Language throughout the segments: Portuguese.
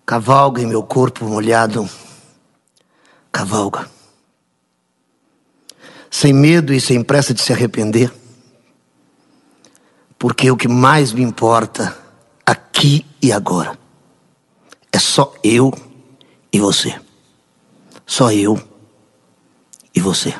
Cavalga em meu corpo molhado, cavalga. Sem medo e sem pressa de se arrepender. Porque o que mais me importa, aqui e agora, é só eu e você. Só eu e você.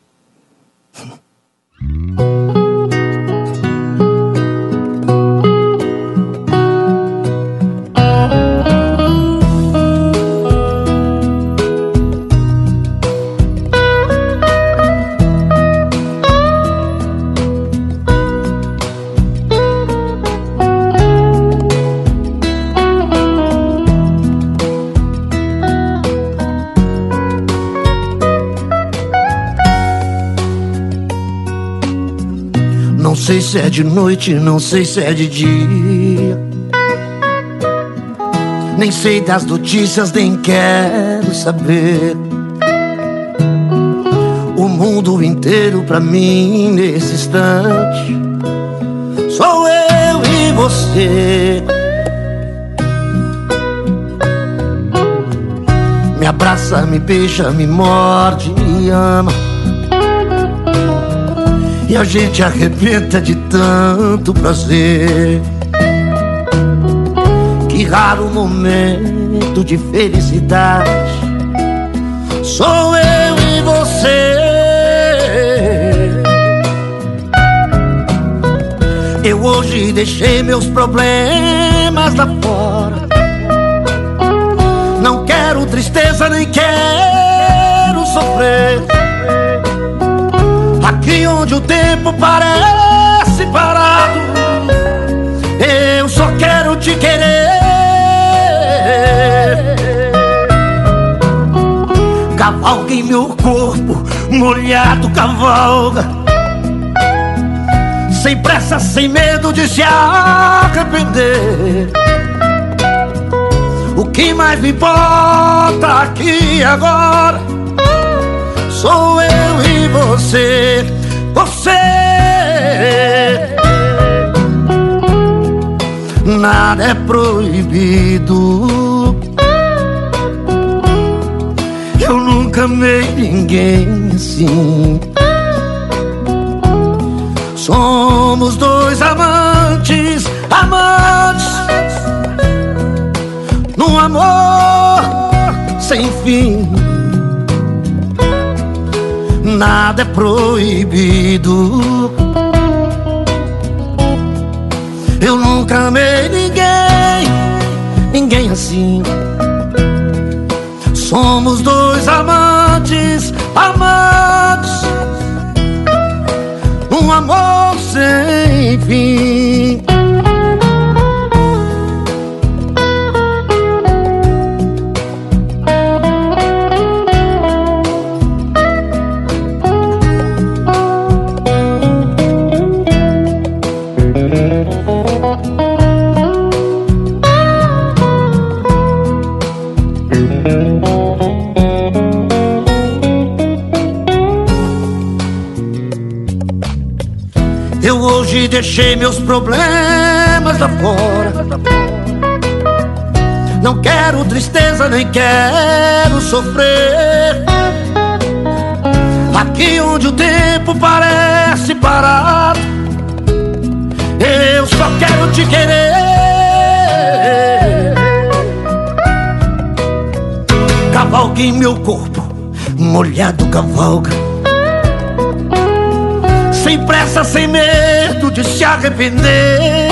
Não sei se é de noite, não sei se é de dia. Nem sei das notícias, nem quero saber. O mundo inteiro pra mim nesse instante sou eu e você. Me abraça, me beija, me morde e ama. E a gente arrebenta de tanto prazer. Que raro momento de felicidade sou eu e você. Eu hoje deixei meus problemas lá fora. Não quero tristeza, nem quero sofrer. Aqui onde o tempo parece parado, eu só quero te querer. Cavalga em meu corpo molhado, cavalga. Sem pressa, sem medo de se arrepender. O que mais me importa aqui e agora sou eu e você, você. Nada é proibido. Eu nunca amei ninguém assim. Somos dois amantes, amantes, num amor sem fim. Nada é proibido. Eu nunca amei ninguém, ninguém assim. Somos dois amantes, amantes, um amor sem fim. Eu hoje deixei meus problemas lá fora. Não quero tristeza, nem quero sofrer. Aqui onde o tempo parece parado, eu só quero te querer. Cavalga em meu corpo molhado, cavalga. Sem pressa, sem medo de se arrepender.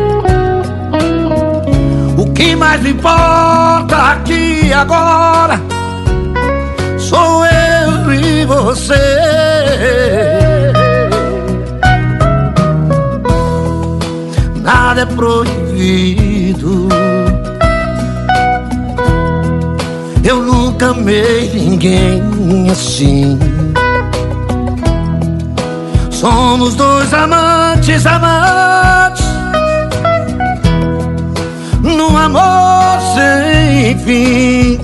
O que mais me importa aqui e agora sou eu e você. Nada é proibido. Eu nunca amei ninguém assim. Somos dois amantes, amantes, num amor sem fim.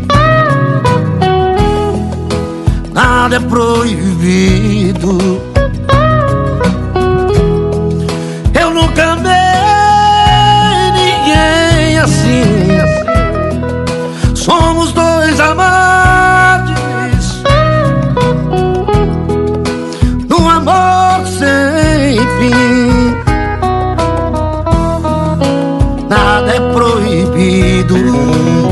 Nada é proibido. Eu nunca amei ninguém assim.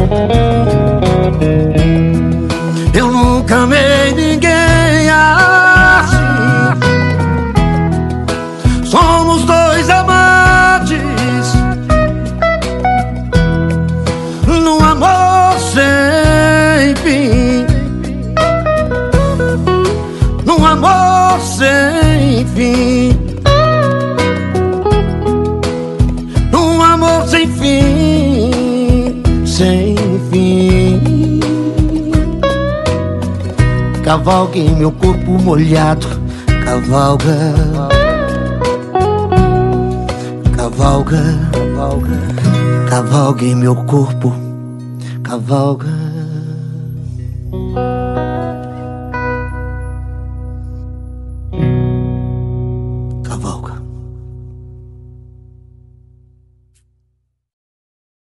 Eu nunca amei ninguém assim. Somos dois amantes num amor sem fim, num amor sem fim, num amor sem fim, sem fim. Cavalga em meu corpo molhado, cavalga, cavalga, cavalga, cavalga em meu corpo, cavalga.